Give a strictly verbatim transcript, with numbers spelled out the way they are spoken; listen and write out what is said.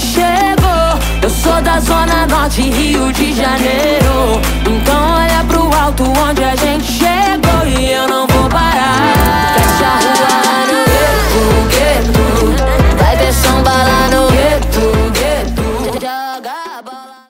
chegou. Eu sou da Zona Norte, Rio de Janeiro. Então olha pro alto onde a gente chegou. E eu não vou